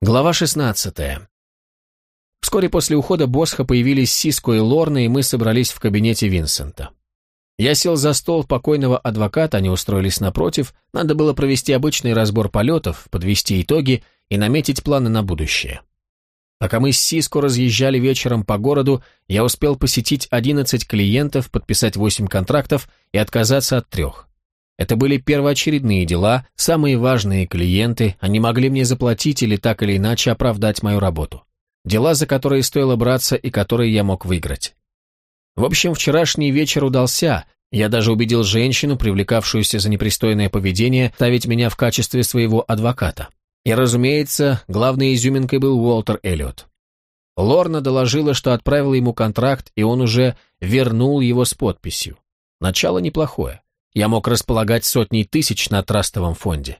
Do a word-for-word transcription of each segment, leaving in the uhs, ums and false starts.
Глава шестнадцатая. Вскоре после ухода Босха появились Сиско и Лорна, и мы собрались в кабинете Винсента. Я сел за стол покойного адвоката, они устроились напротив, надо было провести обычный разбор полетов, подвести итоги и наметить планы на будущее. Пока мы с Сиско разъезжали вечером по городу, я успел посетить одиннадцать клиентов, подписать восемь контрактов и отказаться от трех. Это были первоочередные дела, самые важные клиенты, они могли мне заплатить или так или иначе оправдать мою работу. Дела, за которые стоило браться и которые я мог выиграть. В общем, вчерашний вечер удался, я даже убедил женщину, привлекавшуюся за непристойное поведение, ставить меня в качестве своего адвоката. И, разумеется, главной изюминкой был Уолтер Эллиот. Лорна доложила, что отправила ему контракт, и он уже вернул его с подписью. Начало неплохое. Я мог располагать сотней тысяч на трастовом фонде.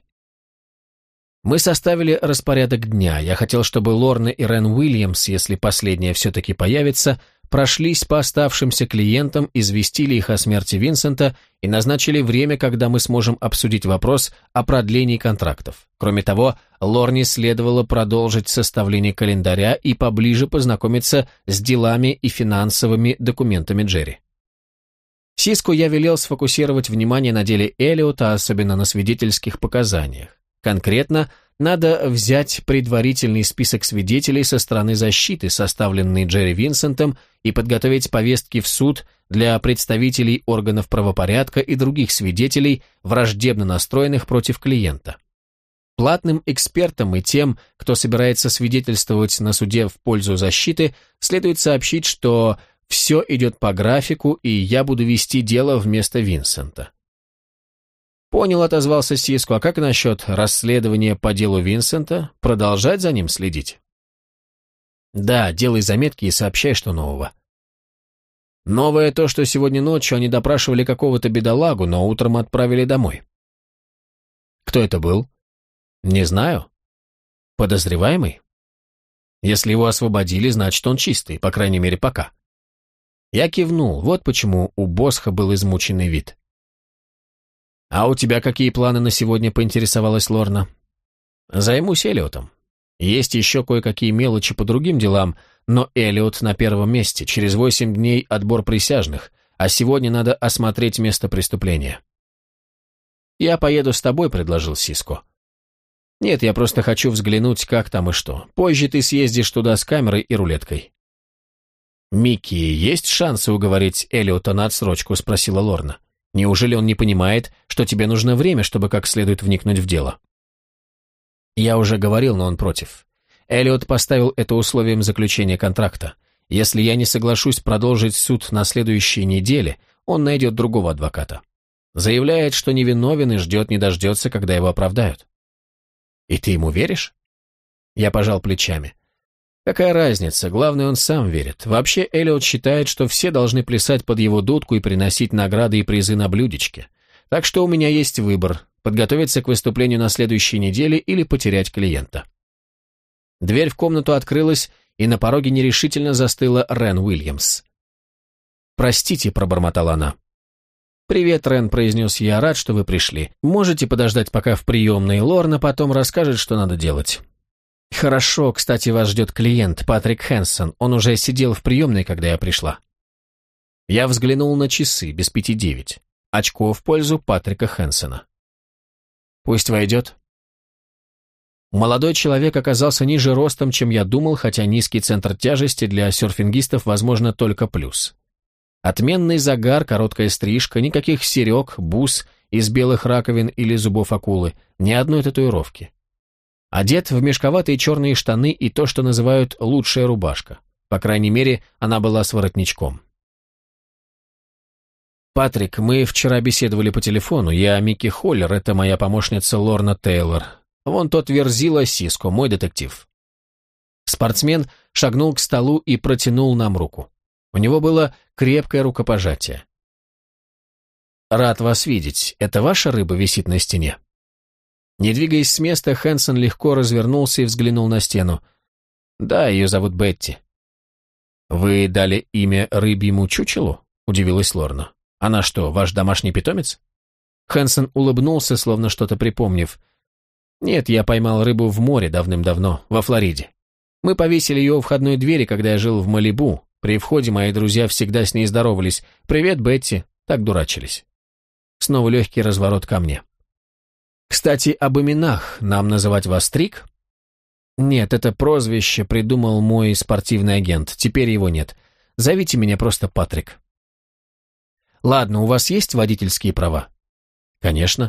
Мы составили распорядок дня. Я хотел, чтобы Лорна и Рен Уильямс, если последняя все-таки появится, прошлись по оставшимся клиентам, известили их о смерти Винсента и назначили время, когда мы сможем обсудить вопрос о продлении контрактов. Кроме того, Лорне следовало продолжить составление календаря и поближе познакомиться с делами и финансовыми документами Джерри. Сиско я велел сфокусировать внимание на деле Эллиота, особенно на свидетельских показаниях. Конкретно, надо взять предварительный список свидетелей со стороны защиты, составленный Джерри Винсентом, и подготовить повестки в суд для представителей органов правопорядка и других свидетелей, враждебно настроенных против клиента. Платным экспертам и тем, кто собирается свидетельствовать на суде в пользу защиты, следует сообщить, что все идет по графику, и я буду вести дело вместо Винсента. «Понял», — отозвался Сиско, — «а как насчет расследования по делу Винсента? Продолжать за ним следить?» «Да, делай заметки и сообщай, что нового». «Новое то, что сегодня ночью они допрашивали какого-то бедолагу, но утром отправили домой». «Кто это был?» «Не знаю». «Подозреваемый?» «Если его освободили, значит, он чистый, по крайней мере, пока». Я кивнул, вот почему у Босха был измученный вид. «А у тебя какие планы на сегодня?» — поинтересовалась Лорна. «Займусь Эллиотом. Есть еще кое-какие мелочи по другим делам, но Эллиот на первом месте. Через восемь дней отбор присяжных, а сегодня надо осмотреть место преступления». «Я поеду с тобой», — предложил Сиско. «Нет, я просто хочу взглянуть, как там и что. Позже ты съездишь туда с камерой и рулеткой». «Микки, есть шансы уговорить Эллиота на отсрочку?» — спросила Лорна. «Неужели он не понимает, что тебе нужно время, чтобы как следует вникнуть в дело?» Я уже говорил, но он против. Эллиот поставил это условием заключения контракта. Если я не соглашусь продолжить суд на следующей неделе, он найдет другого адвоката. Заявляет, что невиновен и ждет не дождется, когда его оправдают. «И ты ему веришь?» Я пожал плечами. Какая разница, главное, он сам верит. Вообще, Эллиот считает, что все должны плясать под его дудку и приносить награды и призы на блюдечке. Так что у меня есть выбор – подготовиться к выступлению на следующей неделе или потерять клиента. Дверь в комнату открылась, и на пороге нерешительно застыла Рен Уильямс. «Простите», – пробормотала она. «Привет, Рен», – произнес я, – «рад, что вы пришли. Можете подождать, пока в приемной Лорна потом расскажет, что надо делать». «Хорошо, кстати, вас ждет клиент, Патрик Хэнсон. Он уже сидел в приемной, когда я пришла». Я взглянул на часы, без пяти девять. Очко в пользу Патрика Хэнсона. «Пусть войдет». Молодой человек оказался ниже ростом, чем я думал, хотя низкий центр тяжести для серфингистов, возможно, только плюс. Отменный загар, короткая стрижка, никаких серег, бус из белых раковин или зубов акулы, ни одной татуировки. Одет в мешковатые черные штаны и то, что называют «лучшая рубашка». По крайней мере, она была с воротничком. «Патрик, мы вчера беседовали по телефону. Я Микки Холлер, это моя помощница Лорна Тейлор. Вон тот верзила Сиско, мой детектив». Спортсмен шагнул к столу и протянул нам руку. У него было крепкое рукопожатие. «Рад вас видеть. Это ваша рыба висит на стене?» Не двигаясь с места, Хэнсон легко развернулся и взглянул на стену. «Да, ее зовут Бетти». «Вы дали имя рыбьему чучелу?» – удивилась Лорна. «Она что, ваш домашний питомец?» Хэнсон улыбнулся, словно что-то припомнив. Нет, я поймал рыбу в море давным-давно, во Флориде. Мы повесили ее у входной двери, когда я жил в Малибу. При входе мои друзья всегда с ней здоровались. «Привет, Бетти», так дурачились. Снова легкий разворот ко мне. «Кстати, об именах. Нам называть вас Трик?» «Нет, это прозвище придумал мой спортивный агент. Теперь его нет. Зовите меня просто Патрик». «Ладно, у вас есть водительские права?» «Конечно».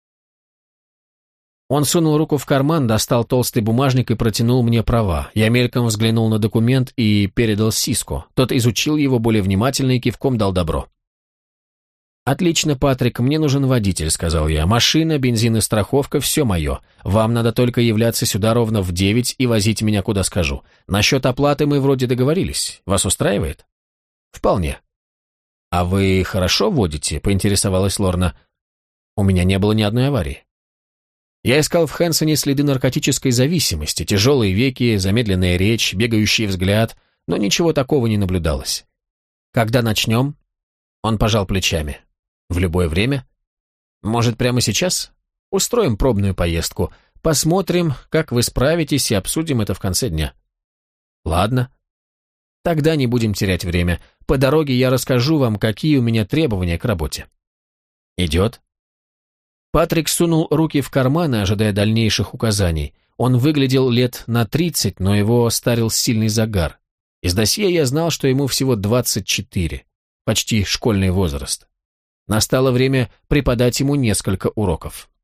Он сунул руку в карман, достал толстый бумажник и протянул мне права. Я мельком взглянул на документ и передал Сиску. Тот изучил его более внимательно и кивком дал добро. «Отлично, Патрик, мне нужен водитель», — сказал я. «Машина, бензин и страховка — все мое. Вам надо только являться сюда ровно в девять и возить меня куда скажу. Насчет оплаты мы вроде договорились. Вас устраивает?» «Вполне». «А вы хорошо водите?» — поинтересовалась Лорна. «У меня не было ни одной аварии». Я искал в Хэнсоне следы наркотической зависимости, тяжелые веки, замедленная речь, бегающий взгляд, но ничего такого не наблюдалось. «Когда начнем?» Он пожал плечами. «В любое время? Может, прямо сейчас? Устроим пробную поездку. Посмотрим, как вы справитесь, и обсудим это в конце дня». «Ладно. Тогда не будем терять время. По дороге я расскажу вам, какие у меня требования к работе». «Идет». Патрик сунул руки в карманы, ожидая дальнейших указаний. Он выглядел лет на тридцать, но его старил сильный загар. Из досье я знал, что ему всего двадцать четыре, почти школьный возраст. Настало время преподать ему несколько уроков.